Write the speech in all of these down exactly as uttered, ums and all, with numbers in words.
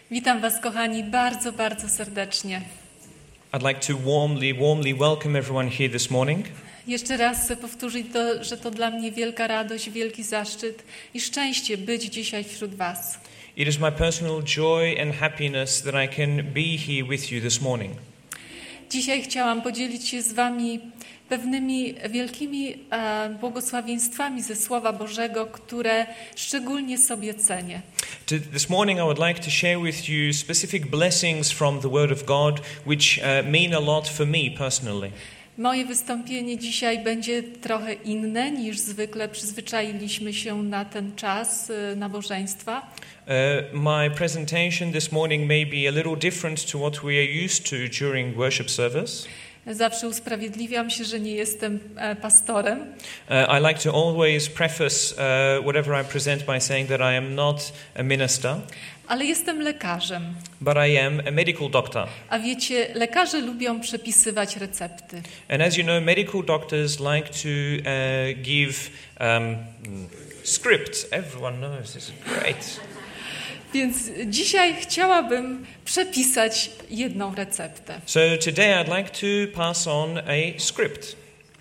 Witam Was, kochani, bardzo, bardzo serdecznie. I'd like to warmly, warmly welcome everyone here this morning. Jeszcze raz chcę powtórzyć to, że to dla mnie wielka radość, wielki zaszczyt i szczęście być dzisiaj wśród Was. It is my personal joy and happiness that I can be here with you this morning. Dzisiaj chciałam podzielić się z Wami pewnymi wielkimi e, błogosławieństwami ze Słowa Bożego, które szczególnie sobie cenię. This morning I would like to share with you specific blessings from the Word of God which uh, mean a lot for me personally. Moje wystąpienie dzisiaj będzie trochę inne niż zwykle przyzwyczailiśmy się na ten czas e, nabożeństwa. Uh, my presentation this morning may be a little different to what we are used to during worship service. Zawsze usprawiedliwiam się, że nie jestem e, pastorem. Uh, I like to always preface uh, whatever I present by saying that I am not a minister. Ale jestem lekarzem. But I am a medical doctor. A wiecie, lekarze lubią przepisywać recepty. And as you know, medical doctors like to uh, give um, scripts. Everyone knows this is great. Więc dzisiaj chciałabym przepisać jedną receptę. So today I'd like to pass on a script.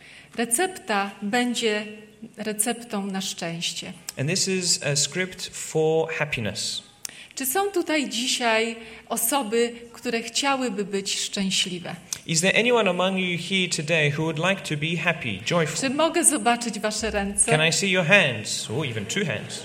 Recepta będzie receptą na szczęście. And this is a script for happiness. Czy są tutaj dzisiaj osoby, które chciałyby być szczęśliwe? Is there anyone among you here today who would like to be happy, joyful? Czy mogę zobaczyć wasze ręce? Can I see your hands? Or even two hands.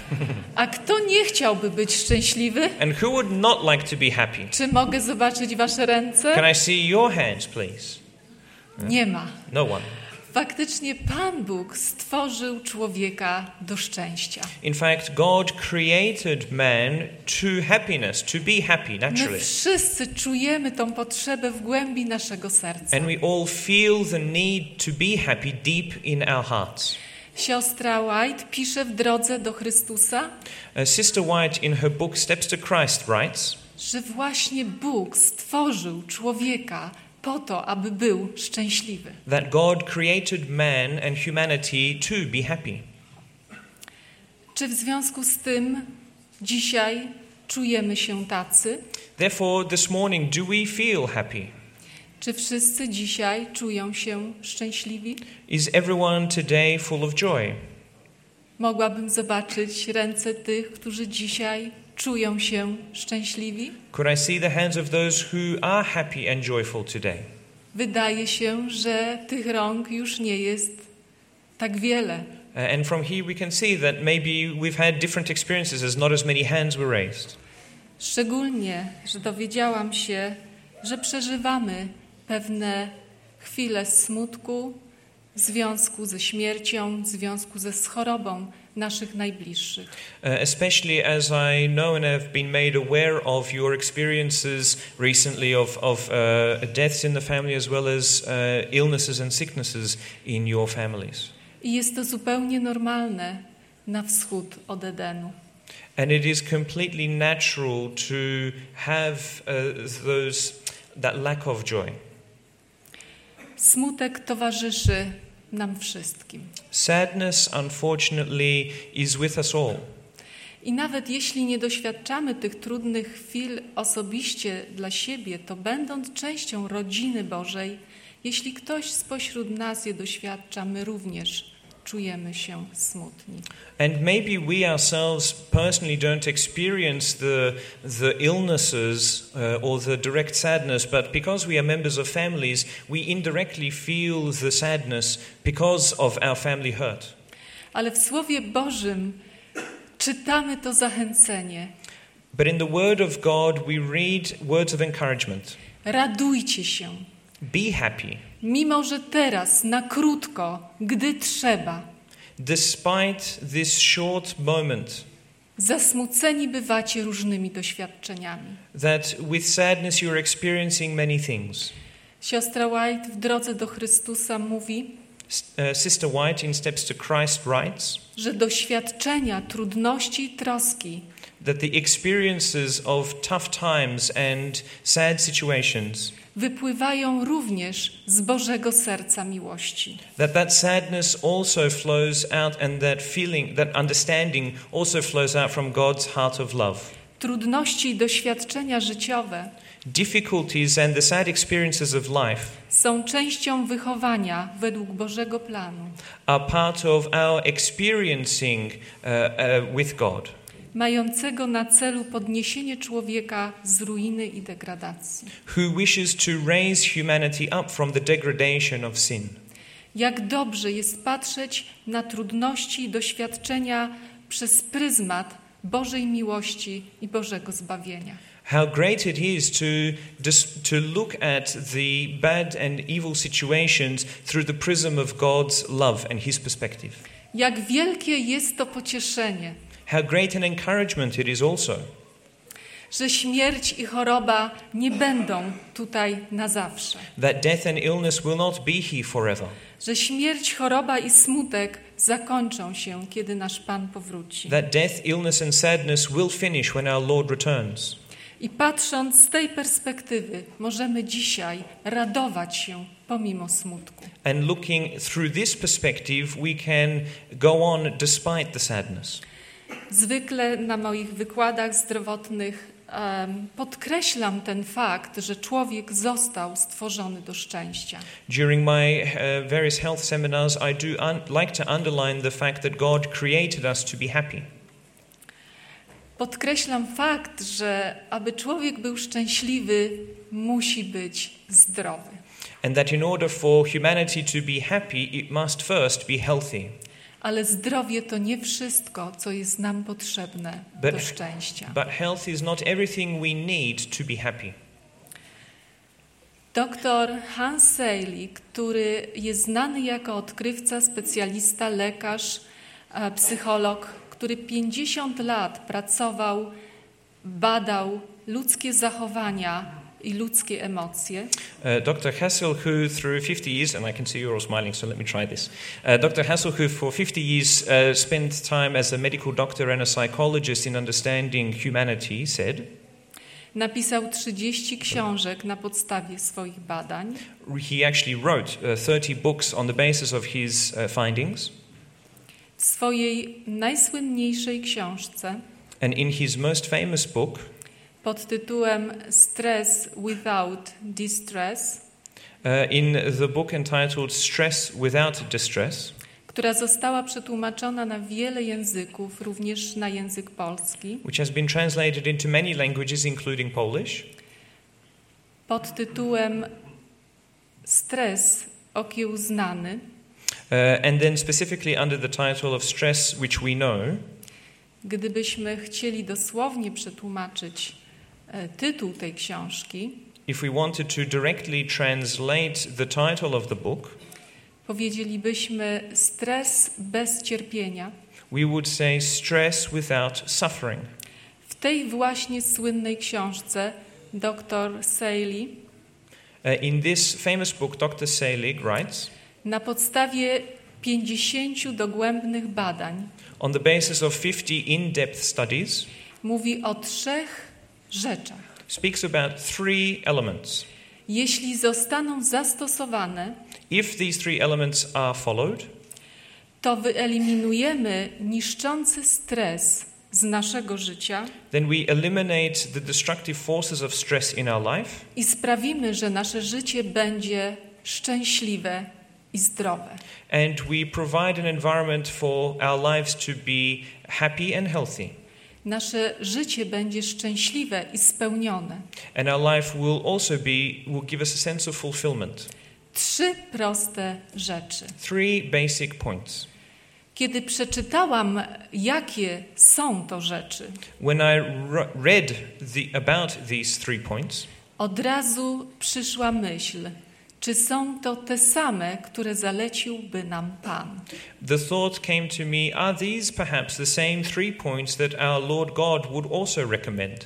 A kto nie chciałby być szczęśliwy? And who would not like to be happy? Czy mogę zobaczyć wasze ręce? Can I see your hands, please? Nie ma. No one. Faktycznie Pan Bóg stworzył człowieka do szczęścia. In fact, God created man to happiness, to be happy My naturally. wszyscy czujemy tą potrzebę w głębi naszego serca. And we all feel the need to be happy deep in our hearts. Siostra White pisze w Drodze do Chrystusa, Uh, Sister White in her book Steps to Christ writes że właśnie Bóg stworzył człowieka po to, aby był szczęśliwy. that God created man and humanity to be happy. Czy w związku z tym dzisiaj czujemy się tacy? Therefore, this morning, do we feel happy? Czy wszyscy dzisiaj czują się szczęśliwi? Is everyone today full of joy? Mogłabym zobaczyć ręce tych, którzy dzisiaj czują się szczęśliwi? Could I see the hands of those who are happy and joyful today? Wydaje się, że tych rąk już nie jest tak wiele. Uh, and from here we can see that maybe we've had different experiences as not as many hands were raised. Szczególnie, że dowiedziałam się, że przeżywamy pewne chwile smutku w związku ze śmiercią, w związku ze chorobą naszych najbliższych. Uh, especially as I know and have been made aware of your experiences recently of, of uh, deaths in the family as well as uh, illnesses and sicknesses in your families. I jest to zupełnie normalne na wschód od Edenu. And it is completely natural to have uh, those, that lack of joy. Smutek towarzyszy nam wszystkim. Sadness, unfortunately, is with us all. I nawet jeśli nie doświadczamy tych trudnych chwil osobiście dla siebie, to będąc częścią rodziny Bożej, jeśli ktoś spośród nas je doświadcza, my również czujemy się smutni. And maybe we ourselves personally don't experience the, the illnesses uh, or the direct sadness, but because we are members of families, we indirectly feel the sadness because of our family hurt. Ale w Słowie Bożym czytamy to zachęcenie. But in the Word of God, we read words of encouragement. Radujcie się. Be happy. Mimo że teraz, na krótko, gdy trzeba, Despite this short moment, zasmuceni bywacie różnymi doświadczeniami. that with sadness you're experiencing many things. Siostra White w Drodze do Chrystusa mówi, Uh, Sister White in Steps to Christ writes że doświadczenia, trudności i troski that the experiences of tough times and sad situations wypływają również z Bożego serca miłości. that that sadness also flows out and that feeling, that understanding also flows out from God's heart of love. Trudności i doświadczenia życiowe difficulties and the sad experiences of life są częścią wychowania według Bożego planu, are part of our experiencing uh, uh, with God, mającego na celu podniesienie człowieka z ruiny i degradacji. who wishes to raise humanity up from the degradation of sin. Jak dobrze jest patrzeć na trudności i doświadczenia przez pryzmat Bożej miłości i Bożego zbawienia. How great it is to, to look at the bad and evil situations through the prism of God's love and His perspective. Jak wielkie jest to pocieszenie, How great an encouragement it is also że śmierć i choroba nie będą tutaj na zawsze. that death and illness will not be here forever. Że śmierć, choroba i smutek zakończą się, kiedy nasz Pan powróci. That death, illness and sadness will finish when our Lord returns. I patrząc z tej perspektywy, możemy dzisiaj radować się pomimo smutku. And looking through this perspective, we can go on despite the sadness. Zwykle na moich wykładach zdrowotnych um, podkreślam ten fakt, że człowiek został stworzony do szczęścia. During my uh, various health seminars, I do un- like to underline the fact that God created us to be happy. Podkreślam fakt, że aby człowiek był szczęśliwy, musi być zdrowy. And that in order for humanity to be happy, it must first be healthy. Ale zdrowie to nie wszystko, co jest nam potrzebne But- do szczęścia. But health is not everything we need to be happy. Doktor Hans Selye, który jest znany jako odkrywca, specjalista, lekarz, e, psycholog, który pięćdziesiąt lat pracował, badał ludzkie zachowania i ludzkie emocje. Uh, Doctor Hassel, who through fifty years, and I can see you're all smiling, so let me try this. Uh, Doctor Hassel, who for fifty years uh, spent time as a medical doctor and a psychologist in understanding humanity, said, Napisał trzydzieści książek na podstawie swoich badań. he actually wrote uh, thirty books on the basis of his uh, findings. W swojej najsłynniejszej książce And in his most famous book, pod tytułem Stress Without Distress, uh, in the book entitled Stress Without Distress, która została przetłumaczona na wiele języków, również na język polski, which has been translated into many languages, including Polish, pod tytułem Stres okiełznany, uh, and then specifically under the title of Stress Which We Know. gdybyśmy chcieli dosłownie przetłumaczyć e, tytuł tej książki, If we wanted to directly translate the title of the book, powiedzielibyśmy stres bez cierpienia. we would say Stress Without Suffering. W tej właśnie słynnej książce doktor Selye Uh, in this famous book, Doctor Selig writes, na podstawie pięćdziesięciu dogłębnych badań on the basis of fifty in-depth studies, mówi o trzech rzeczach. speaks about three elements. Jeśli zostaną zastosowane, If these three elements are followed, to wyeliminujemy niszczący stres z naszego życia then we eliminate the destructive forces of stress in our life, i sprawimy, że nasze życie będzie szczęśliwe i zdrowe. and we provide an environment for our lives to be happy and healthy. Nasze życie będzie szczęśliwe i spełnione. And our life will also be, will give us a sense of fulfillment. Trzy proste rzeczy. Three basic points. Kiedy przeczytałam, jakie są to rzeczy, When I re- read the, about these three points, od razu przyszła myśl, czy są to te same, które zaleciłby nam Pan. the thought came to me, are these perhaps the same three points that our Lord God would also recommend?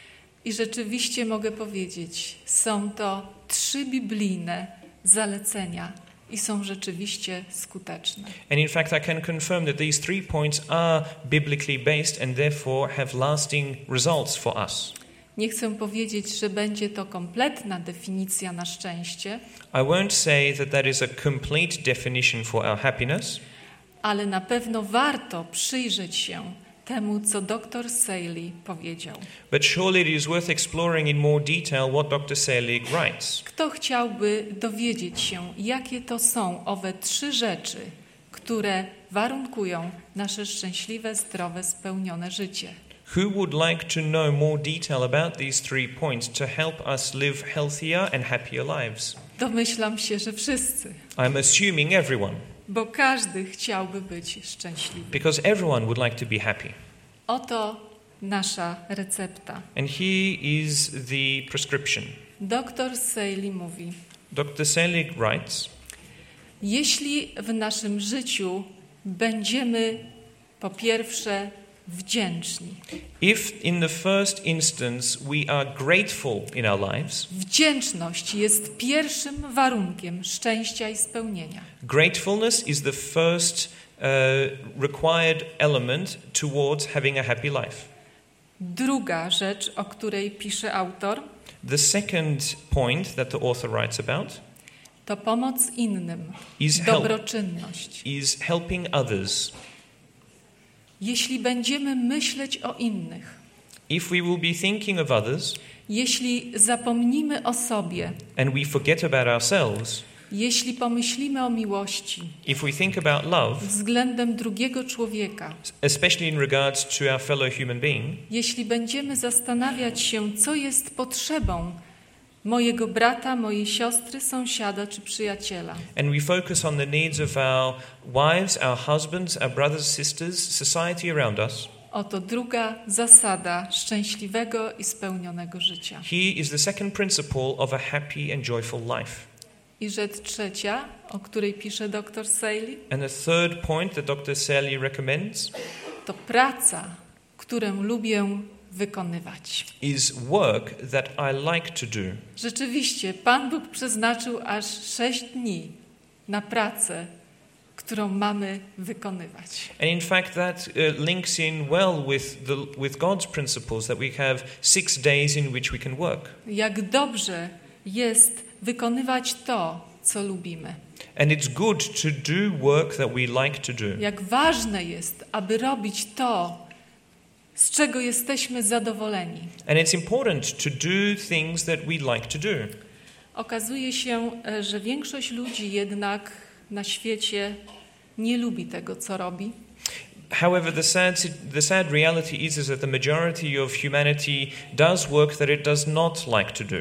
I rzeczywiście mogę powiedzieć, są to trzy biblijne zalecenia i są rzeczywiście skuteczne. And in fact, I can confirm that these three points are biblically based and therefore have lasting results for us. Nie chcę powiedzieć, że będzie to kompletna definicja na szczęście, I won't say that that is a complete definition for our happiness, ale na pewno warto przyjrzeć się temu, co doktor Saley powiedział. But surely it is worth exploring in more detail what doctor Selig writes. Kto chciałby dowiedzieć się, jakie to są owe trzy rzeczy, które warunkują nasze szczęśliwe, zdrowe, spełnione życie? Who would like to know more detail about these three points to help us live healthier and happier lives? Domyślam się, że wszyscy, I'm assuming everyone, bo każdy chciałby być szczęśliwy. because everyone would like to be happy. Oto nasza recepta. And here is the prescription. Doktor Saley mówi: doctor Selig writes, jeśli w naszym życiu będziemy po pierwsze wdzięczni. if in the first instance we are grateful in our lives, Wdzięczność jest pierwszym warunkiem szczęścia i spełnienia. gratefulness is the first uh, required element towards having a happy life. Druga rzecz, o której pisze autor, The second point that the author writes about to pomoc innym, is, help, dobroczynność. is helping others. Jeśli będziemy myśleć o innych, If we will be thinking of others jeśli zapomnimy o sobie, and we forget about ourselves, jeśli pomyślimy o miłości if we think about love, względem drugiego człowieka, especially in regards to our fellow human being, jeśli będziemy zastanawiać się, co jest potrzebą mojego brata, mojej siostry, sąsiada czy przyjaciela, and we focus on the needs of our wives, our husbands, our brothers, sisters, society around us, oto druga zasada szczęśliwego i spełnionego życia. here is the second principle of a happy and joyful life. I rzecz trzecia, o której pisze doktor Saley, And the third point that doctor Selig recommends to praca, którą lubię wykonywać. is work that I like to do. Rzeczywiście, Pan Bóg przeznaczył aż sześć dni na pracę, którą mamy wykonywać. And in fact, that uh, links in well with the with God's principles that we have six days in which we can work. Jak dobrze jest wykonywać to, co lubimy. And it's good to do work that we like to do. Jak ważne jest, aby robić to, z czego jesteśmy zadowoleni. And it's important to do things that we like to do. Okazuje się, że większość ludzi jednak na świecie nie lubi tego, co robi. However, the sad the sad reality is, is that the majority of humanity does work that it does not like to do.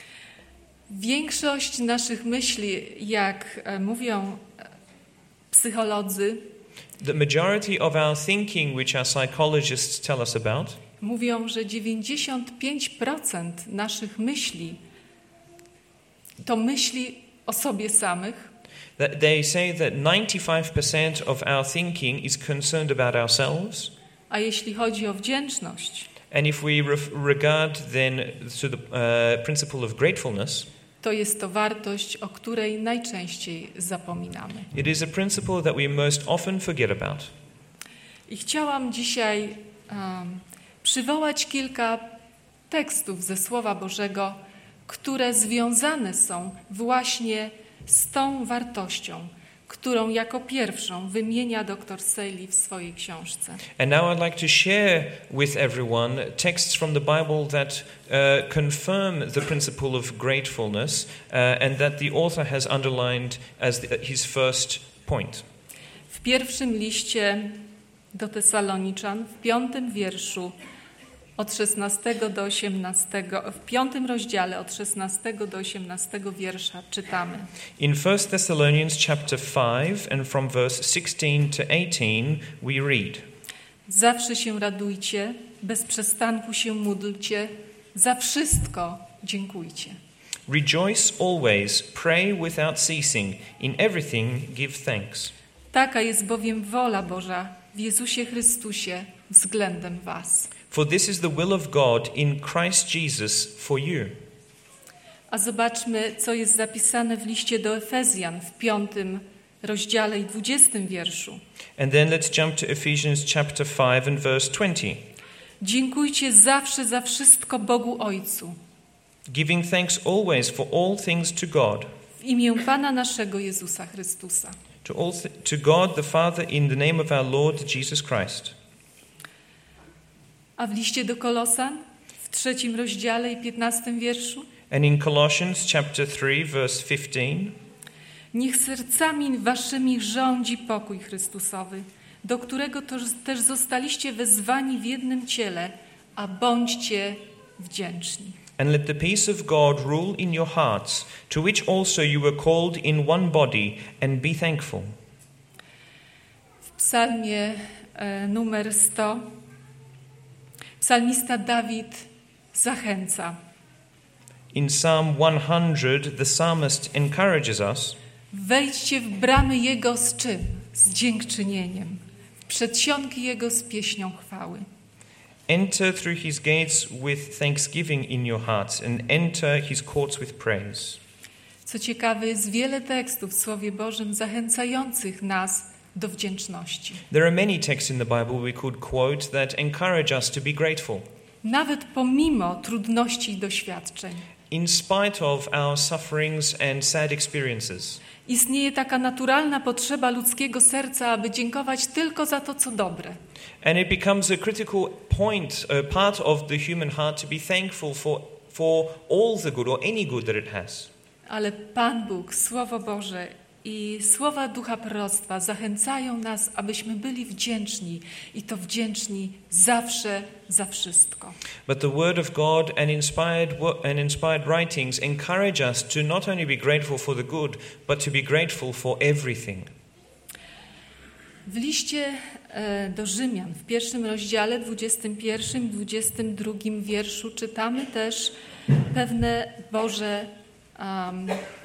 Większość naszych myśli, jak e, mówią e, psycholodzy, The majority of our thinking, which our psychologists tell us about, mówią, że dziewięćdziesiąt pięć procent naszych myśli to myśli o sobie samych, that they say that ninety-five percent of our thinking is concerned about ourselves. a jeśli chodzi o wdzięczność, And if we ref- regard then to the uh, principle of gratefulness, to jest to wartość, o której najczęściej zapominamy. it is a principle that we most often forget about. I chciałam dzisiaj um, przywołać kilka tekstów ze Słowa Bożego, które związane są właśnie z tą wartością, którą jako pierwszą wymienia dr Saley w swojej książce. And now I'd like to share with everyone texts from the Bible that uh, confirm the principle of gratefulness uh, and that the author has underlined as the, his first point. W pierwszym liście do Tesaloniczan, w piątym wierszu od szesnastego do osiemnastego, w piątym rozdziale od szesnastego do osiemnastego wiersza czytamy. In First Thessalonians chapter five and from verse sixteen to eighteen we read: Zawsze się radujcie, bez przestanku się módlcie, za wszystko dziękujcie. Rejoice always, pray without ceasing, in everything give thanks. Taka jest bowiem wola Boża w Jezusie Chrystusie względem was. For this is the will of God in Christ Jesus for you. A zobaczmy, co jest zapisane w liście do Efezjan w piątym rozdziale i dwudziestym wierszu. And then let's jump to Ephesians chapter five and verse twenty. Dziękujcie zawsze za wszystko Bogu Ojcu, Giving thanks always for all things to God, w imię Pana naszego Jezusa Chrystusa. to, all th- to God the Father in the name of our Lord Jesus Christ. A w liście do Kolosan w trzecim rozdziale i piętnastym wierszu: And in Colossians chapter three, verse fifteen, niech sercami waszymi rządzi pokój Chrystusowy, do którego to też zostaliście wezwani w jednym ciele, a bądźcie wdzięczni. and let the peace of God rule in your hearts, to which also you were called in one body, and be thankful. W psalmie e, numer sto psalmista Dawid zachęca: In Psalm one hundred, the psalmist encourages us, wejdźcie w bramy Jego z czym? Z dziękczynieniem, w przedsionki Jego z pieśnią chwały. enter through his gates with thanksgiving in your hearts, and enter his courts with praise. Co ciekawe, jest wiele tekstów w Słowie Bożym zachęcających nas do wdzięczności. There are many texts in the Bible we could quote that encourage us to be grateful, Nawet pomimo trudności i doświadczeń. in spite of our sufferings and sad experiences. Istnieje taka naturalna potrzeba ludzkiego serca, aby dziękować tylko za to, co dobre. And it becomes a critical point, a part of the human heart, to be thankful for, for all the good or any good that it has. Ale Pan Bóg, Słowo Boże i słowa Ducha Proroctwa zachęcają nas, abyśmy byli wdzięczni i to wdzięczni zawsze za wszystko. But the Word of God and inspired, wo- and inspired writings encourage us to not only be grateful for the good, but to be grateful for everything. W liście e, do Rzymian w pierwszym rozdziale, dwudziestym pierwszym i dwudziestym drugim wierszu czytamy też pewne Boże um,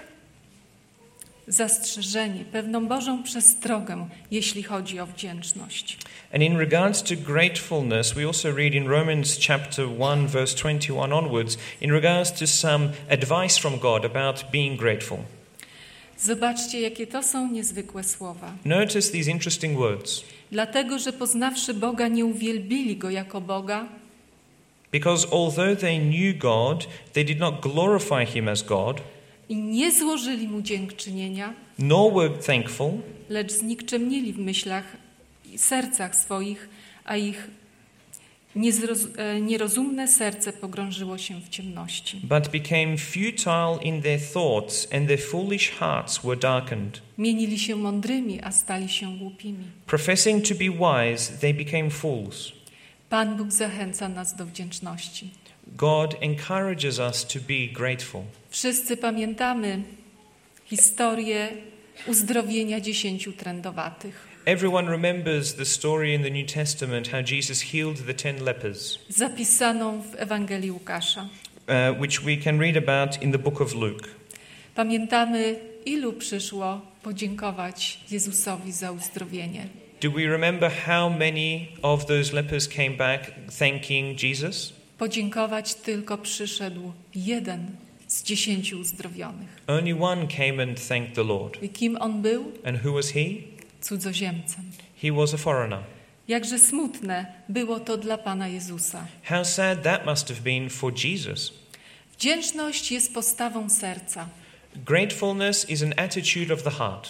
zastrzeżenie, pewną Bożą przestrogę, jeśli chodzi o wdzięczność. And in regards to gratefulness, we also read in Romans chapter one, verse twenty-one onwards, in regards to some advice from God about being grateful. Zobaczcie, jakie to są niezwykłe słowa. Notice these interesting words. Dlatego, że poznawszy Boga, nie uwielbili Go jako Boga, Because although they knew God, they did not glorify him as God, i nie złożyli Mu dziękczynienia, nor were thankful, lecz znikczemnieli w myślach i sercach swoich, a ich niezroz- e, nierozumne serce pogrążyło się w ciemności. but became futile in their thoughts, and their foolish hearts were darkened. Mienili się mądrymi, a stali się głupimi. Professing to be wise, they became fools. Pan Bóg zachęca nas do wdzięczności. God encourages us to be grateful. Wszyscy pamiętamy historię uzdrowienia dziesięciu trędowatych. Everyone remembers the story in the New Testament how Jesus healed the ten lepers, Zapisaną w Ewangelii Łukasza. uh, which we can read about in the book of Luke. Pamiętamy, ilu przyszło podziękować Jezusowi za uzdrowienie. Do we remember how many of those lepers came back thanking Jesus? Podziękować tylko przyszedł jeden z dziesięciu uzdrowionych. Only one came and thanked the Lord. I kim on był? And who was he? Cudzoziemcem. He was a foreigner. Jakże smutne było to dla Pana Jezusa. How sad that must have been for Jesus. Wdzięczność jest postawą serca, Gratefulness is an attitude of the heart,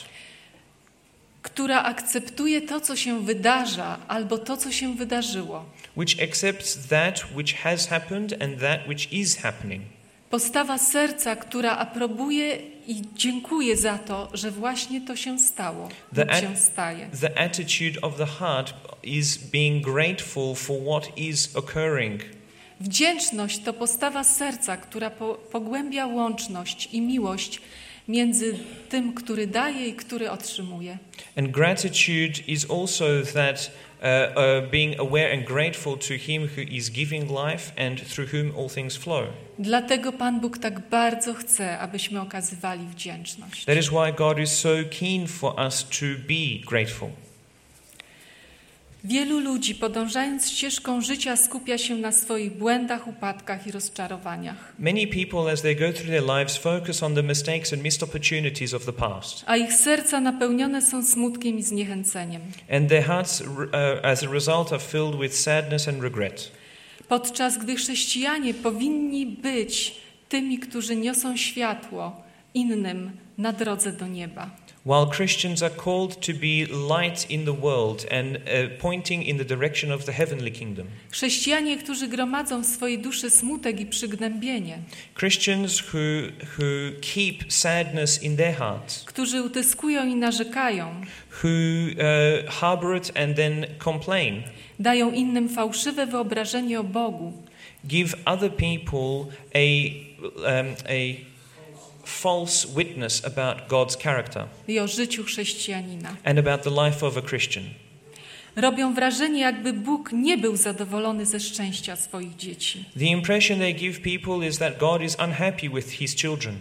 która akceptuje to, co się wydarza, albo to, co się wydarzyło. which accepts that which has happened and that which is happening. Postawa serca, która aprobuje i dziękuję za to, że właśnie to się stało The lub at- się staje. The attitude of the heart is being grateful for what is occurring. Wdzięczność to postawa serca, która po, pogłębia łączność i miłość między tym, który daje i który otrzymuje. And gratitude is also that uh, uh, being aware and grateful to Him who is giving life and through whom all things flow. Dlatego Pan Bóg tak bardzo chce, abyśmy okazywali wdzięczność. That is why God is so keen for us to be grateful. Wielu ludzi, podążając ścieżką życia, skupia się na swoich błędach, upadkach i rozczarowaniach. Many people, as they go through their lives, focus on the mistakes and missed opportunities of the past. A ich serca napełnione są smutkiem i zniechęceniem. And their hearts, uh, as a result, are filled with sadness and regret. Podczas gdy chrześcijanie powinni być tymi, którzy niosą światło innym na drodze do nieba. While Christians are called to be light in the world and uh, pointing in the direction of the heavenly kingdom. Chrześcijanie, którzy gromadzą w swojej duszy smutek i przygnębienie. Christians who who keep sadness in their hearts. Którzy utyskują i narzekają. Who uh, harbor it and then complain. Dają innym fałszywe wyobrażenie o Bogu. Give other people a um, a false witness about God's character I o życiu chrześcijanina. and about the life of a Christian. Robią wrażenie, jakby Bóg nie był zadowolony ze szczęścia swoich dzieci. The impression they give people is that God is unhappy with his children.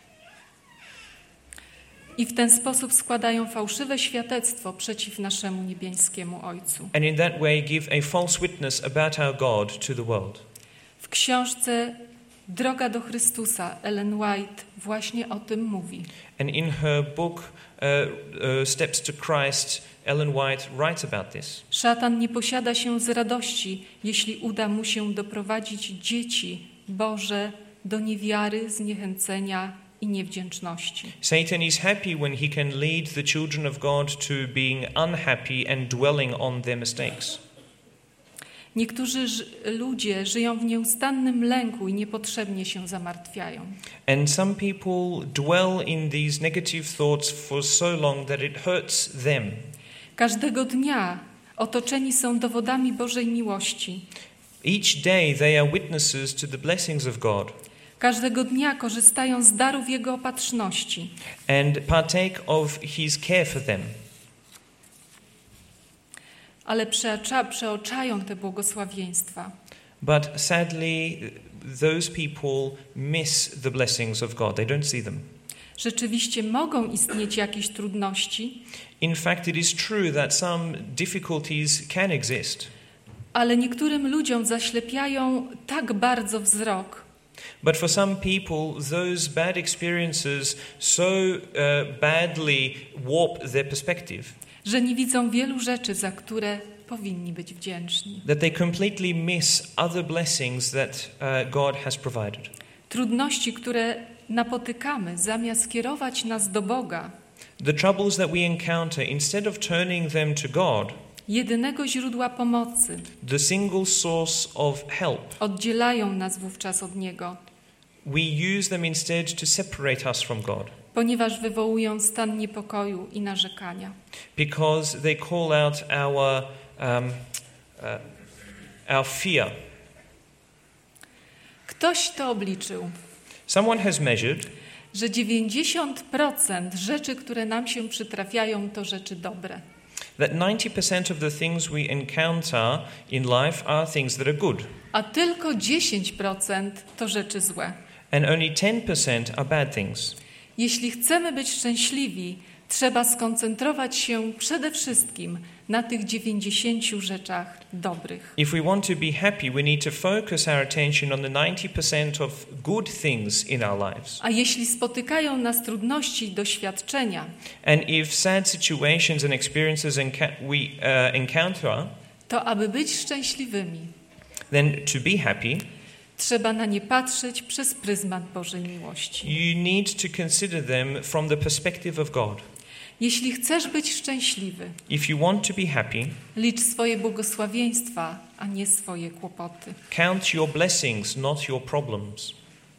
I w ten sposób składają fałszywe świadectwo przeciw naszemu niebieskiemu Ojcu. And in that way give a false witness about our God to the world. W książce Droga do Chrystusa Ellen White właśnie o tym mówi. And in her book uh, uh, Steps to Christ, Ellen White writes about this. Szatan nie posiada się z radości, jeśli uda mu się doprowadzić dzieci Boże do niewiary, zniechęcenia i niewdzięczności. Satan is happy when he can lead the children of God to being unhappy and dwelling on their mistakes. Niektórzy ż- ludzie żyją w nieustannym lęku i niepotrzebnie się zamartwiają. And some people dwell in these negative thoughts for so long that it hurts them. Każdego dnia otoczeni są dowodami Bożej miłości. Each day they are witnesses to the blessings of God Każdego dnia korzystają z darów Jego opatrzności. and partake of his care for them. Ale przeacza, przeoczają te błogosławieństwa. But sadly, those people miss the blessings of God. They don't see them. Rzeczywiście mogą istnieć jakieś trudności, In fact, it is true that some difficulties can exist. ale niektórym ludziom zaślepiają tak bardzo wzrok, But for some people, those bad experiences so uh, badly warp their perspective że nie widzą wielu rzeczy, za które powinni być wdzięczni. that they completely miss other blessings that uh, God has provided. Trudności, które napotykamy, zamiast kierować nas do Boga, The troubles that we encounter, instead of turning them to God, jedynego źródła pomocy, the single source of help, oddzielają nas wówczas od Niego, we use them instead to separate us from God, ponieważ wywołują stan niepokoju i narzekania. because they call out our um, uh, our fear. Ktoś to obliczył, Someone has measured że dziewięćdziesiąt procent rzeczy, które nam się przytrafiają, to rzeczy dobre. that ninety percent of the things we encounter in life are things that are good, A tylko dziesięć procent to rzeczy złe. and only ten percent are bad things. Jeśli chcemy być szczęśliwi, trzeba skoncentrować się przede wszystkim na tych dziewięćdziesięciu rzeczach dobrych. If we want to be happy, we need to focus our attention on the ninety percent of good things in our lives. A jeśli spotykają nas trudności i doświadczenia, And if sad situations and experiences enca- we uh, encounter, to aby być szczęśliwymi, then to be happy, trzeba na nie patrzeć przez pryzmat Bożej miłości. you need to consider them from the perspective of God. Jeśli chcesz być szczęśliwy, If you want to be happy, licz swoje błogosławieństwa, a nie swoje kłopoty. count your blessings, not your problems.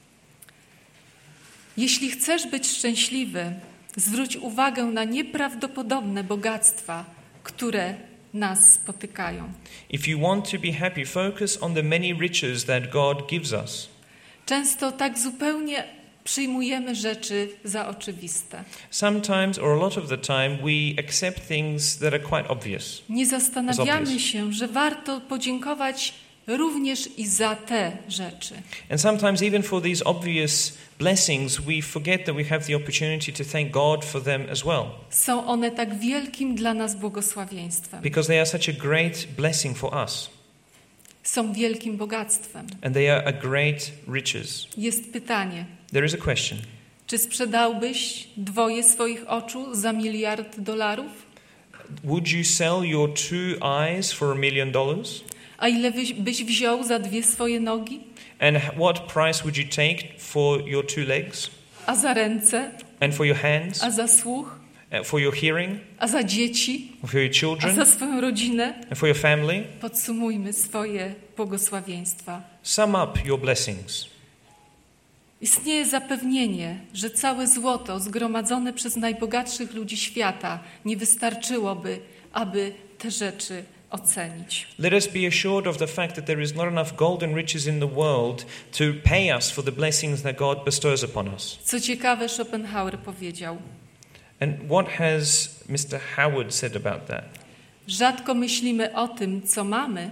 Jeśli chcesz być szczęśliwy, zwróć uwagę na nieprawdopodobne bogactwa, które nas spotykają. If you want to be happy, focus on the many riches that God gives us. Często tak zupełnie przyjmujemy rzeczy za oczywiste. Sometimes, or a lot of the time, we accept things that are quite obvious. Nie zastanawiamy obvious. się, że warto podziękować również i za te rzeczy. And sometimes, even for these obvious blessings, we forget that we have the opportunity to thank God for them as well, Są one tak wielkim dla nas błogosławieństwem. because they are such a great blessing for us, Są wielkim bogactwem. and they are a great riches. Jest pytanie, There is a question. czy sprzedałbyś dwoje swoich oczu za miliard dolarów? Would you sell your two eyes for a million dollars? A ile byś, byś wziął za dwie swoje nogi? And what price would you take for your two legs? A za ręce? And for your hands? A za słuch? uh, for your hearing, a za dzieci, for your a children, za swoją rodzinę. and for your family. Podsumujmy swoje błogosławieństwa. Sum up your blessings. Istnieje zapewnienie, że całe złoto zgromadzone przez najbogatszych ludzi świata nie wystarczyłoby, aby te rzeczy ocenić. Let us be assured of the fact that there is not enough gold and riches in the world to pay us for the blessings that God bestows upon us. Co ciekawe, Schopenhauer powiedział: And what has Mister Howard said about that? rzadko myślimy o tym, co mamy,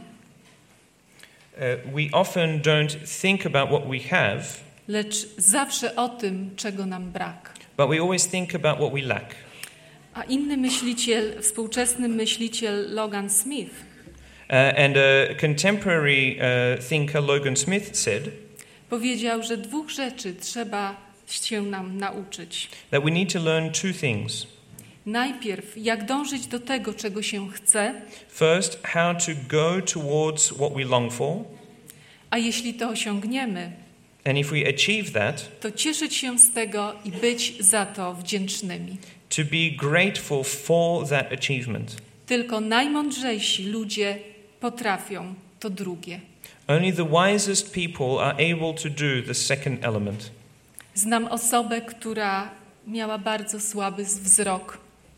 Uh, we often don't think about what we have, lecz zawsze o tym, czego nam brak. but we always think about what we lack. A inny myśliciel, współczesny myśliciel Logan Smith Uh, and a contemporary uh, thinker, Logan Smith, said powiedział, że dwóch rzeczy trzeba się nam nauczyć. that we need to learn two things. Najpierw, jak dążyć do tego, czego się chce, First, how to go towards what we long for, a jeśli to osiągniemy, and if we achieve that, to cieszyć się z tego i być za to wdzięcznymi. to be grateful for that achievement. Tylko najmądrzejsi ludzie potrafią to drugie. Only the wisest people are able to do the second element. Znam osobę, która miała bardzo słaby wzrok.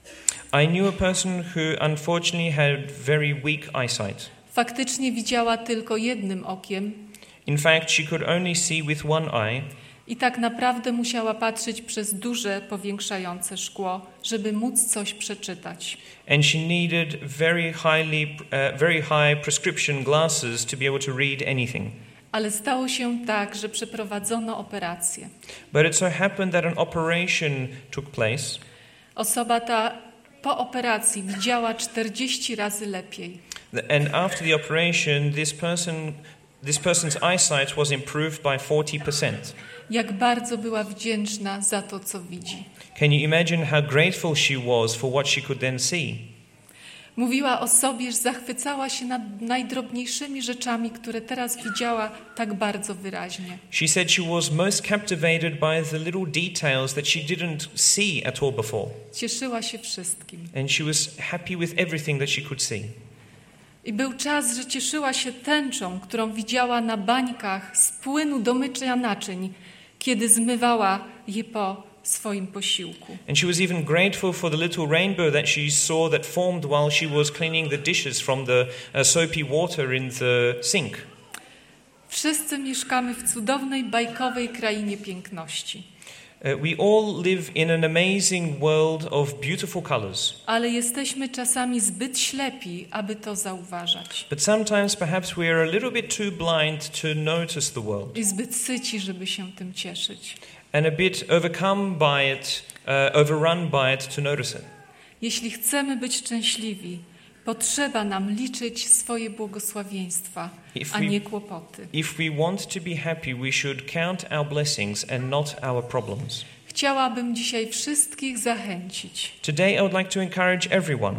I knew a person who unfortunately had very weak eyesight. Faktycznie widziała tylko jednym okiem In fact, she could only see with one eye, i tak naprawdę musiała patrzeć przez duże, powiększające szkło, żeby móc coś przeczytać. and she needed very highly, uh, very high prescription glasses to be able to read anything. Ale stało się tak, że przeprowadzono operację. But it so happened that an operation took place, Osoba ta po operacji widziała czterdzieści razy lepiej. and after the operation, this person, this person's eyesight was improved by forty percent. Jak bardzo była wdzięczna za to, co widzi. Can you imagine how grateful she was for what she could then see? Mówiła o sobie, że zachwycała się nad najdrobniejszymi rzeczami, które teraz widziała tak bardzo wyraźnie. She said she was most captivated by the little details that she didn't see at all before. Cieszyła się wszystkim. And she was happy with everything that she could see. I był czas, że cieszyła się tęczą, którą widziała na bańkach z płynu do mycia naczyń, kiedy zmywała je po swoim posiłku. And she was even grateful for the little rainbow that she saw that formed while she was cleaning the dishes from the uh, soapy water in the sink. Wszyscy mieszkamy w cudownej, bajkowej krainie piękności. Uh, we all live in an amazing world of beautiful colors. Ale jesteśmy czasami zbyt ślepi, aby to zauważać. But sometimes perhaps we are a little bit too blind to notice the world, I zbyt syci, żeby się tym cieszyć. and a bit overcome by it, uh, overrun by it to notice it. Jeśli chcemy być szczęśliwi, potrzeba nam liczyć swoje błogosławieństwa, If a we- nie kłopoty. If we want to be happy, we should count our blessings and not our problems. Chciałabym dzisiaj wszystkich zachęcić, Today I would like to encourage everyone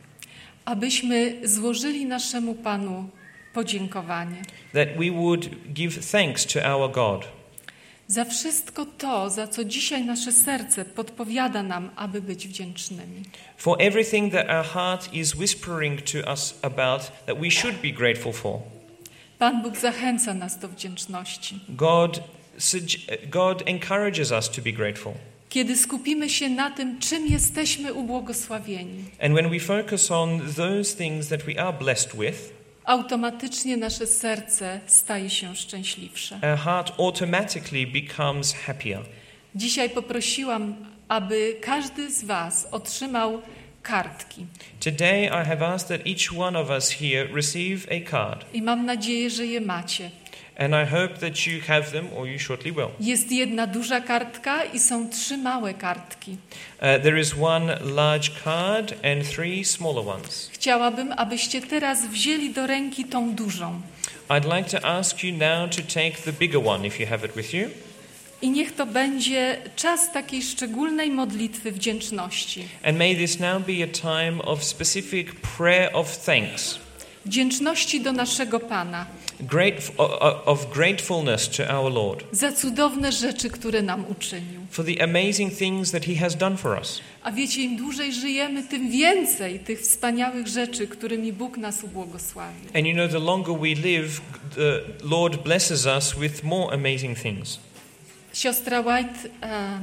abyśmy złożyli naszemu Panu podziękowanie that we would give thanks to our God za wszystko to, za co dzisiaj nasze serce podpowiada nam, aby być wdzięcznymi. for everything that our heart is whispering to us about that we should be grateful for. Pan Bóg zachęca nas do wdzięczności. God, sugge- God encourages us to be grateful. Kiedy skupimy się na tym, czym jesteśmy ubłogosławieni, And when we focus on those things that we are blessed with, automatycznie nasze serce staje się szczęśliwsze. our heart automatically becomes happier. Dzisiaj poprosiłam, aby każdy z Was otrzymał kartki. Today I have asked that each one of us here receive a card. I mam nadzieję, że je macie. And I hope that you have them, or you shortly will. Jest jedna duża kartka i są trzy małe kartki. Uh, there is one large card and three smaller ones. Chciałabym, abyście teraz wzięli do ręki tą dużą. I'd like to ask you now to take the bigger one if you have it with you. I niech to będzie czas takiej szczególnej modlitwy wdzięczności. And may this now be a time of specific prayer of thanks. Wdzięczności do naszego Pana. Great, of gratefulness to our Lord. Za cudowne rzeczy, które nam uczynił. For the amazing things that He has done for us. A wiecie, im dłużej żyjemy, tym więcej tych wspaniałych rzeczy, którymi Bóg nas ubłogosławił. And you know, the longer we live, the Lord blesses us with more amazing things. Siostra White e,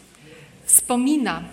wspomina,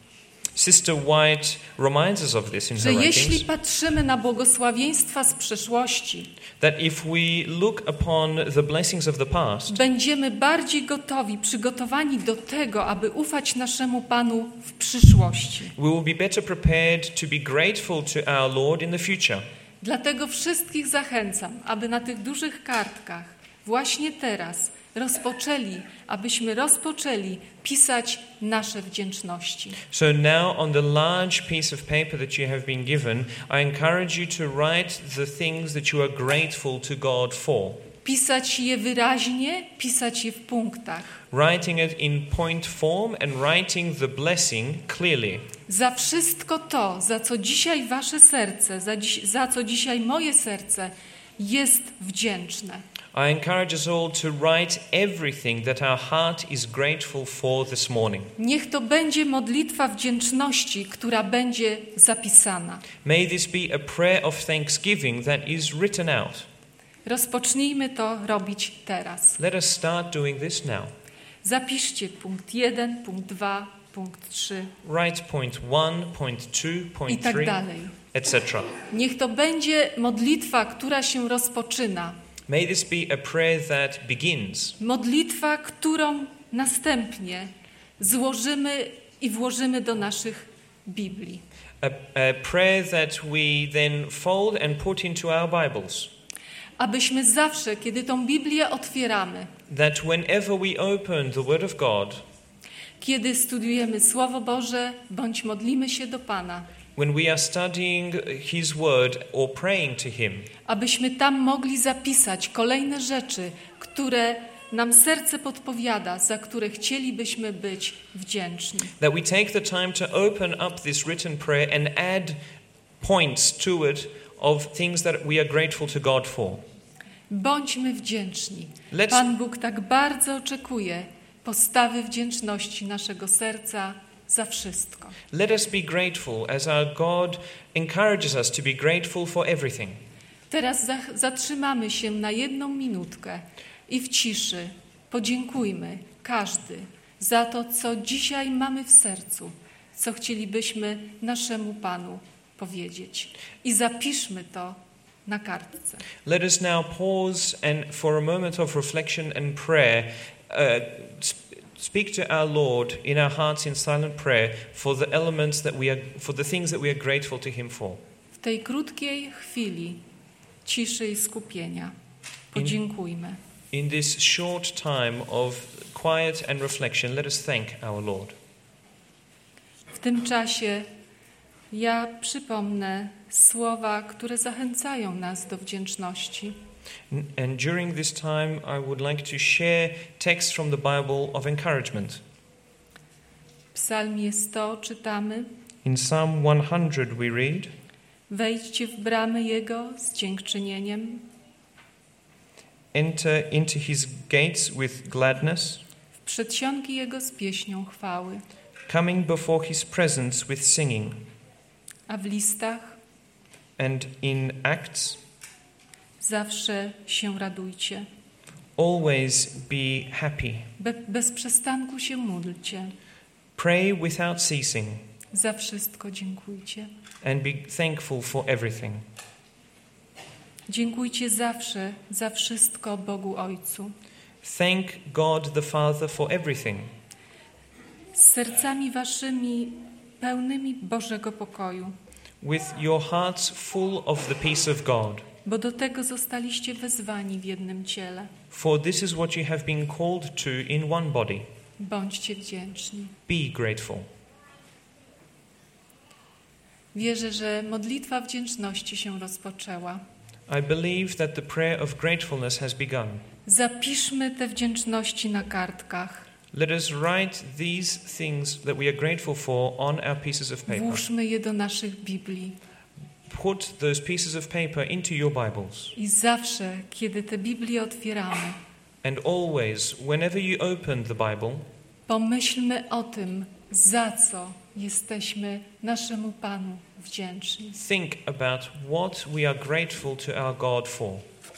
Sister White reminds us of this in her że jeśli writings, patrzymy na błogosławieństwa z przeszłości, that if we look upon the blessings of the past, będziemy bardziej gotowi, przygotowani do tego, aby ufać naszemu Panu w przyszłości. we will be better prepared to be grateful to our Lord in the future. Dlatego wszystkich zachęcam, aby na tych dużych kartkach właśnie teraz rozpoczęli, abyśmy rozpoczęli pisać nasze wdzięczności. So now on the large piece of paper that you have been given, I encourage you to write the things that you are grateful to God for. Pisać je wyraźnie, pisać je w punktach. Writing it in point form and writing the blessing clearly. Za wszystko to, za co dzisiaj wasze serce, za, dziś, za co dzisiaj moje serce jest wdzięczne. I encourage us all to write everything that our heart is grateful for this morning. Niech to będzie modlitwa wdzięczności, która będzie zapisana. May this be a prayer of thanksgiving that is written out. Rozpocznijmy to robić teraz. Let us start doing this now. Zapiszcie punkt jeden, punkt dwa, punkt trzy Write point one, point two, i point tak three, dalej. et cetera. Niech to będzie modlitwa, która się rozpoczyna. May this be a prayer that begins. Modlitwa, którą następnie złożymy i włożymy do naszych Biblii. A, a prayer that we then fold and put into our Bibles. Abyśmy zawsze, kiedy tą Biblię otwieramy, That whenever we open the Word of God, kiedy studiujemy Słowo Boże, bądź modlimy się do Pana, when we are studying His Word or praying to Him, abyśmy tam mogli zapisać kolejne rzeczy, które nam serce podpowiada, za które chcielibyśmy być wdzięczni. that we take the time to open up this written prayer and add points to it of things that we are grateful to God for. Bądźmy wdzięczni. Let's- Pan Bóg tak bardzo oczekuje postawy wdzięczności naszego serca za wszystko. Let us be grateful as our God encourages us to be grateful for everything. Teraz za- zatrzymamy się na jedną minutkę i w ciszy podziękujmy każdy za to, co dzisiaj mamy w sercu, co chcielibyśmy naszemu Panu powiedzieć. I zapiszmy to na kartce. Let us now pause and for a moment of reflection and prayer, uh, sp- speak to our Lord in our hearts in silent prayer for the elements that we are, for the things that we are grateful to Him for. W tej krótkiej chwili ciszy i skupienia podziękujmy. In this short time of quiet and reflection, let us thank our Lord. W tym czasie ja przypomnę słowa, które zachęcają nas do wdzięczności. N- And during this time, I would like to share texts from the Bible of encouragement. W Psalmie sto czytamy: In Psalm one hundred we read, Wejdźcie w bramy Jego z dziękczynieniem, "Enter into His gates with gladness, w przedsionki Jego z pieśnią chwały. coming before His presence with singing." A w listach And in Acts, zawsze się radujcie. always be happy. Be, bez przestanku się módlcie. Pray without ceasing, Za wszystko dziękujcie. and be thankful for everything. Dziękujcie zawsze za wszystko Bogu Ojcu. Thank God the Father for everything, Z sercami waszymi pełnymi Bożego pokoju, with your hearts full of the peace of God. bo do tego zostaliście wezwani w jednym ciele. For this is what you have been called to in one body. Bądźcie wdzięczni. Be grateful. Wierzę, że modlitwa wdzięczności się rozpoczęła. I believe that the prayer of gratefulness has begun. Zapiszmy te wdzięczności na kartkach. Let us write these things that we are grateful for on our pieces of paper. Włóżmy je do naszych Biblii. put those pieces of paper into your Bibles. I zawsze, kiedy te Biblie otwieramy, And always, whenever you open the Bible, pomyślmy o tym, za co jesteśmy naszemu Panu wdzięczni. think about what we are grateful to our God for.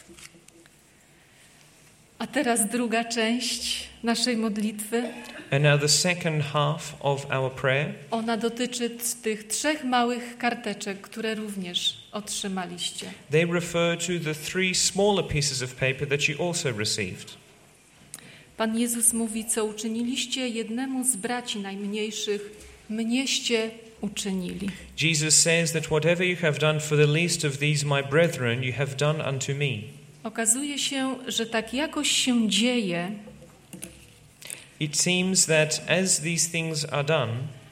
A teraz druga część naszej modlitwy. And now the second half of our prayer, Ona dotyczy t- tych trzech małych karteczek, które również otrzymaliście. they refer to the three smaller pieces of paper that you also received. Pan Jezus mówi, co uczyniliście jednemu z braci najmniejszych, mnieście uczynili. Jesus says that whatever you have done for the least of these my brethren, you have done unto me. Okazuje się, że tak jakoś się dzieje, It seems that as these things are done,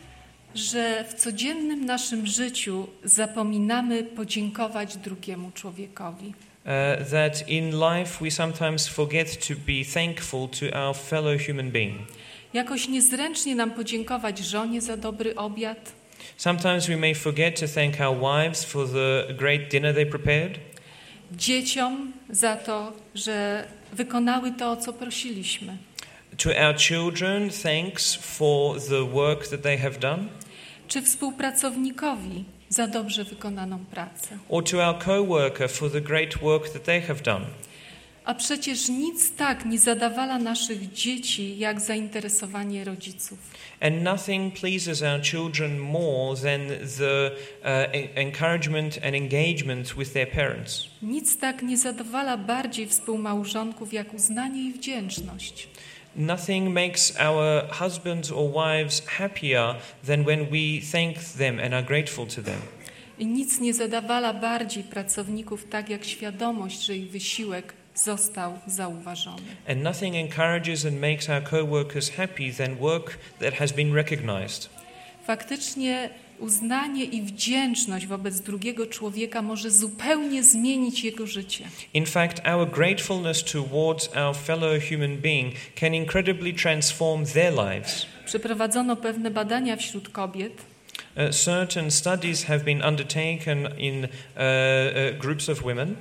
że w codziennym naszym życiu zapominamy podziękować drugiemu człowiekowi. uh, that in life we sometimes forget to be thankful to our fellow human being. Jakoś niezręcznie nam podziękować żonie za dobry obiad, Sometimes we may forget to thank our wives for the great dinner they prepared, dzieciom za to, że wykonały to, o co prosiliśmy, to our children thanks for the work that they have done, czy współpracownikowi za dobrze wykonaną pracę. or to our co-worker for the great work that they have done. A przecież nic tak nie zadawala naszych dzieci, jak zainteresowanie rodziców. And nothing pleases our children more than the uh, en- encouragement and engagement with their parents. Nic tak nie zadowala bardziej współmałżonków, jak uznanie i wdzięczność. Nothing makes our husbands or wives happier than when we thank them and are grateful to them. I nic nie zadawala bardziej pracowników, tak jak świadomość, że ich wysiłek został zauważony. And nothing encourages and makes our co-workers happy than work that has been recognized. Faktycznie uznanie i wdzięczność wobec drugiego człowieka może zupełnie zmienić jego życie. In fact, our gratefulness towards our fellow human being can incredibly transform their lives. Przeprowadzono pewne badania wśród kobiet, Uh, certain studies have been undertaken in uh, uh, groups of women,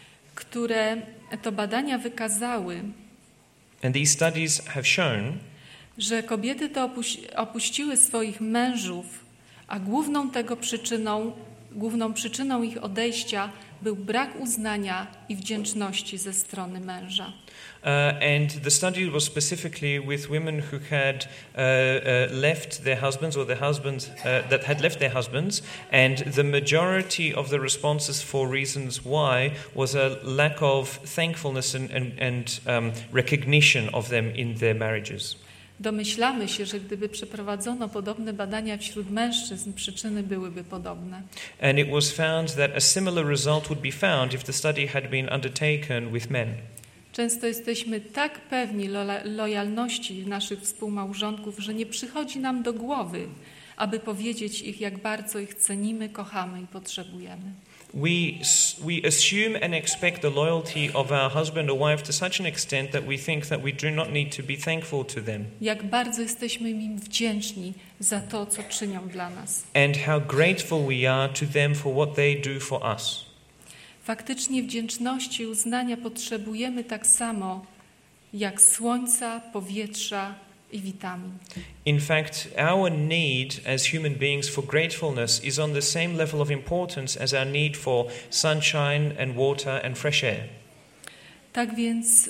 które to badania wykazały, and these studies have shown że kobiety te opuś- opuściły swoich mężów, a główną tego przyczyną, główną przyczyną ich odejścia był brak uznania i wdzięczności ze strony męża. Uh, and the study was specifically with women who had uh, uh, left their husbands, or their husbands uh, that had left their husbands, and the majority of the responses for reasons why was a lack of thankfulness and, and, and um, recognition of them in their marriages. Domyślamy się, że gdyby przeprowadzono podobne badania wśród mężczyzn, przyczyny byłyby podobne. And it was found that a similar result would be found if the study had been undertaken with men. Często jesteśmy tak pewni lo- lojalności naszych współmałżonków, że nie przychodzi nam do głowy, aby powiedzieć ich, jak bardzo ich cenimy, kochamy i potrzebujemy. We, we assume and expect the loyalty of our husband or wife to such an extent that we think that we do not need to be thankful to them. Jak bardzo jesteśmy im wdzięczni za to, co czynią dla nas. And how grateful we are to them for what they do for us. Faktycznie wdzięczności i uznania potrzebujemy tak samo jak słońca, powietrza i witamin. In fact, our need as human beings for gratefulness is on the same level of importance as our need for sunshine and water and fresh air. Tak więc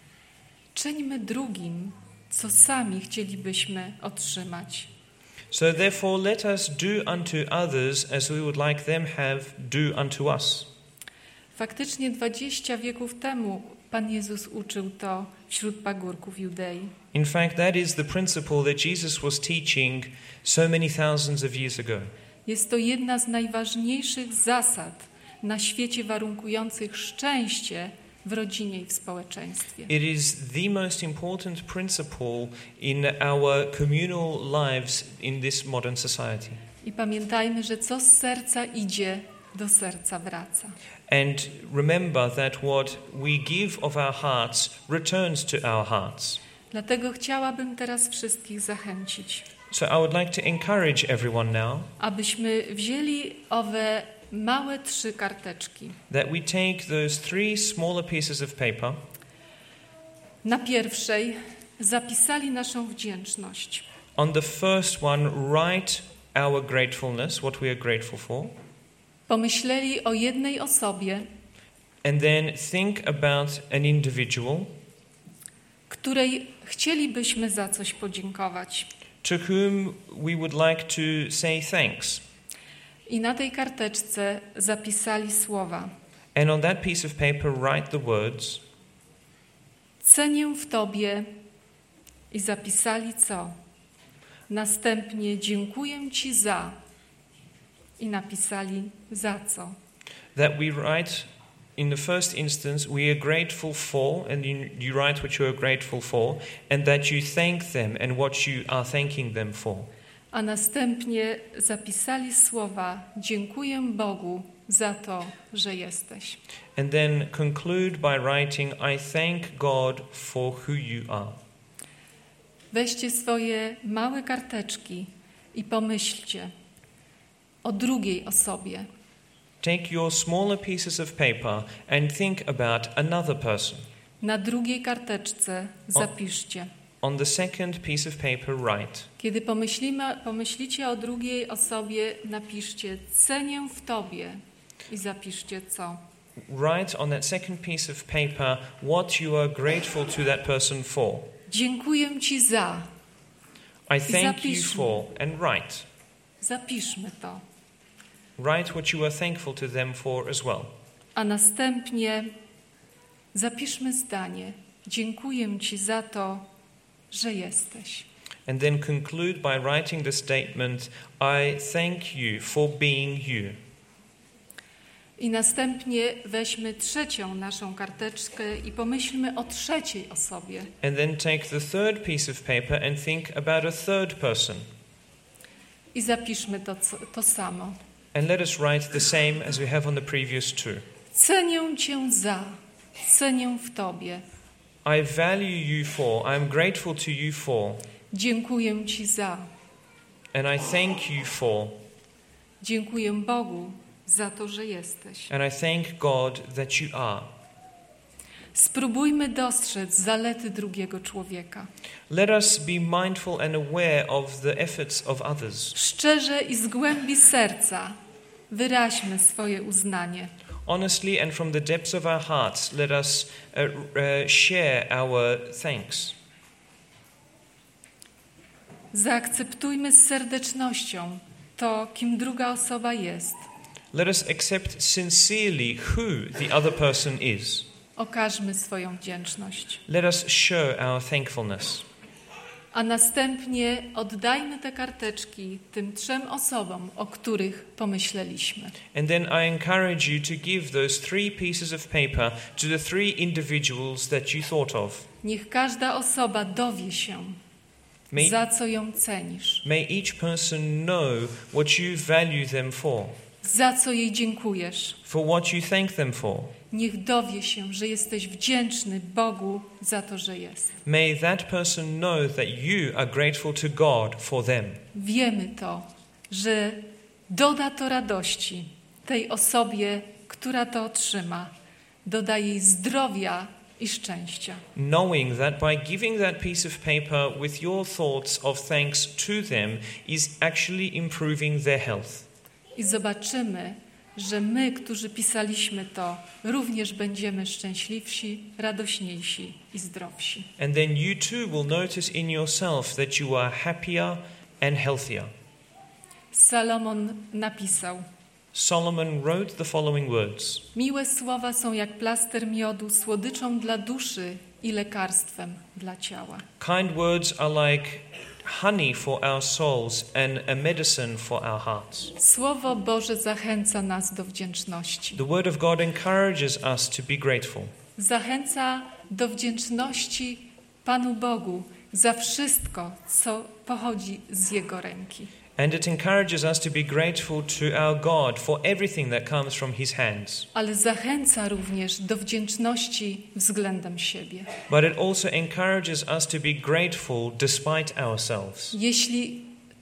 czyńmy drugim, co sami chcielibyśmy otrzymać. So therefore let us do unto others as we would like them have do unto us. Faktycznie dwadzieścia wieków temu Pan Jezus uczył to wśród pagórków Judei. In fact, that is the principle that Jesus was teaching so many thousands of years ago. Jest to jedna z najważniejszych zasad na świecie warunkujących szczęście w rodzinie i w społeczeństwie. It is the most important principle in our communal lives in this modern society. I pamiętajmy, że co z serca idzie, do serca wraca. And remember that what we give of our hearts returns to our hearts. Dlatego chciałabym teraz wszystkich zachęcić, So I would like to encourage everyone now abyśmy wzięli owe małe trzy karteczki. that we take those three smaller pieces of paper. Na pierwszej zapisali naszą wdzięczność. On the first one, write our gratefulness, what we are grateful for. Pomyśleli o jednej osobie, And then think about an individual której chcielibyśmy za coś podziękować. to whom we would like to say thanks. I na tej karteczce zapisali słowa: And on that piece of paper, write the words, cenię w Tobie, i zapisali co? Następnie dziękuję Ci za, i napisali za co. that we write in the first instance, we are grateful for, and you, you write what you are grateful for, and that you thank them and what you are thanking them for. A następnie zapisali słowa: dziękuję Bogu za to, że jesteś. And then conclude by writing, I thank God for who you are. Weźcie swoje małe karteczki i pomyślcie o drugiej osobie. Take your smaller pieces of paper and think about another person. Na drugiej karteczce zapiszcie. On the second piece of paper, write. Kiedy pomyślimy, pomyślicie o drugiej osobie, napiszcie: cenię w Tobie, i zapiszcie co. Write on that second piece of paper what you are grateful to that person for. Dziękuję Ci za. I thank you zapiszmy. for, and write. Zapiszmy to. Write what you are thankful to them for as well. A następnie zapiszmy zdanie: dziękuję Ci za to, że jesteś. And then conclude by writing the statement, I thank you for being you. I następnie weźmy trzecią naszą karteczkę i pomyślmy o trzeciej osobie. And then take the third piece of paper and think about a third person. I zapiszmy to, to samo. And let us write the same as we have on the previous two. Cenię Cię za, cenię w Tobie. I value you for, I am grateful to you for, Dziękuję Ci za. and I thank you for, Dziękuję Bogu za to, że jesteś. and I thank God that you are. Spróbujmy dostrzec zalety drugiego człowieka. Let us be mindful and aware of the efforts of others. Szczerze i z głębi serca wyraźmy swoje uznanie. Honestly and from the depths of our hearts, let us uh, uh, share our thanks. Zaakceptujmy z serdecznością to, kim druga osoba jest. Let us accept sincerely who the other person is. Okażmy swoją wdzięczność. Let us show our thankfulness. A następnie oddajmy te karteczki tym trzem osobom, o których pomyśleliśmy. And then I encourage you to give those three pieces of paper to the three individuals that you thought of. Niech każda osoba dowie się, May, za co ją cenisz, may each person know what you value them for, za co jej dziękujesz. for what you thank them for. Niech dowie się, że jesteś wdzięczny Bogu za to, że jest. May that person know that you are grateful to God for them. Wiemy to, że doda to radości tej osobie, która to otrzyma. Doda jej zdrowia i szczęścia. Knowing that by giving that piece of paper with your thoughts of thanks to them is actually improving their health. I zobaczymy, że my, którzy pisaliśmy to, również będziemy szczęśliwsi, radośniejsi i zdrowsi. And then you too will notice in yourself that you are happier and healthier. Salomon napisał: Solomon wrote the following words. miłe słowa są jak plaster miodu, słodyczą dla duszy i lekarstwem dla ciała. Kind words are like honey for our souls and a medicine for our hearts. Słowo Boże zachęca nas do wdzięczności. The word of God encourages us to be grateful. Zachęca do wdzięczności Panu Bogu za wszystko, co pochodzi z Jego ręki. And it encourages us to be grateful to our God for everything that comes from His hands. Ale zachęca również do wdzięczności względem siebie. But it also encourages us to be grateful despite ourselves. Jeśli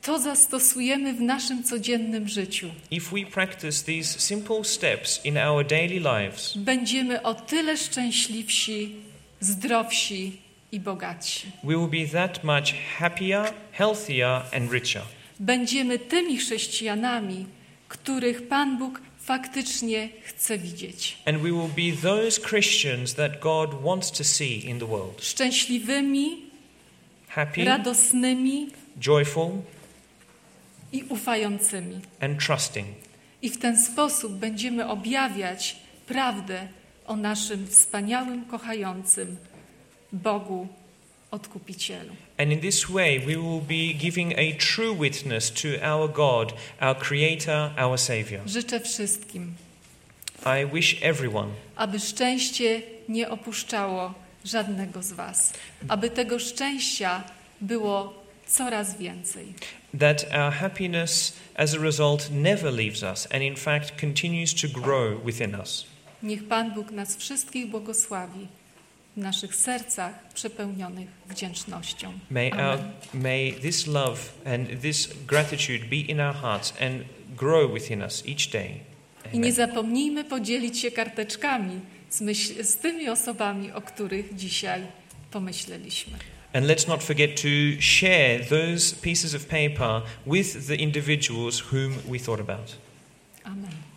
to zastosujemy w naszym codziennym życiu, if we practice these simple steps in our daily lives, będziemy o tyle szczęśliwsi, zdrowsi i bogatsi. we will be that much happier, healthier and richer. Będziemy tymi chrześcijanami, których Pan Bóg faktycznie chce widzieć. And we will be those Christians that God wants to see in the world. Szczęśliwymi, Happy, radosnymi joyful i ufającymi. and trusting. I w ten sposób będziemy objawiać prawdę o naszym wspaniałym, kochającym Bogu Odkupicielu. And in this way we will be giving a true witness to our God, our Creator, our Savior. Życzę wszystkim, I wish everyone aby szczęście nie opuszczało żadnego z was. Aby tego szczęścia było coraz więcej. that our happiness as a result never leaves us and in fact continues to grow within us. Niech Pan Bóg nas wszystkich błogosławi w naszych sercach przepełnionych wdzięcznością. May, our, Amen. may this love and this gratitude be in our hearts and grow within us each day. I nie Amen. zapomnijmy podzielić się karteczkami z, myśl, z tymi osobami, o których dzisiaj pomyśleliśmy. And let's not forget to share those pieces of paper with the individuals whom we thought about. Amen.